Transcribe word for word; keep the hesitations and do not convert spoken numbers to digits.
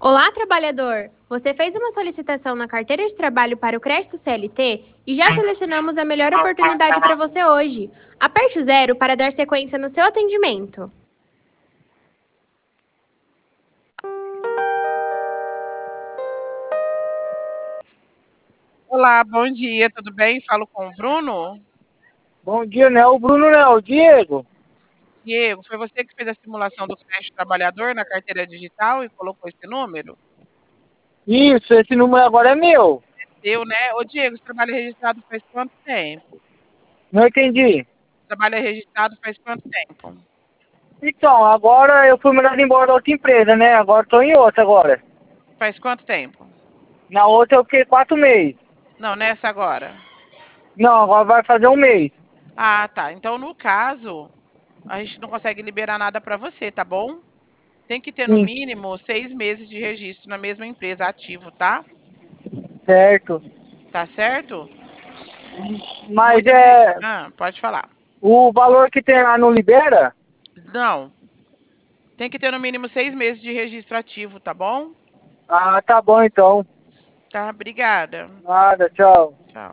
Olá, trabalhador! Você fez uma solicitação na carteira de trabalho para o crédito C L T e já selecionamos a melhor oportunidade para você hoje. Aperte o zero para dar sequência no seu atendimento. Olá, bom dia, tudo bem? Falo com o Bruno. Bom dia, não é o Bruno, não, é o Diego. Diego, foi você que fez a simulação do crédito trabalhador na carteira digital e colocou esse número? Isso, esse número agora é meu. Eu, né? Ô, Diego, você trabalha registrado faz quanto tempo? Não entendi. Trabalha registrado faz quanto tempo? Então, agora eu fui mandado embora da outra empresa, né? Agora tô em outra agora. Faz quanto tempo? Na outra eu fiquei quatro meses. Não, nessa agora. Não, agora vai fazer um mês. Ah, tá. Então, no caso, a gente não consegue liberar nada para você, tá bom? Tem que ter no Sim, mínimo seis meses de registro na mesma empresa ativo, tá? certo. Tá certo? Mas Muito bem. é. Ah, pode falar. O valor que tem lá não libera? Não, tem que ter no mínimo seis meses de registro ativo, tá bom? Ah, tá bom então. Tá, obrigada. Nada, tchau.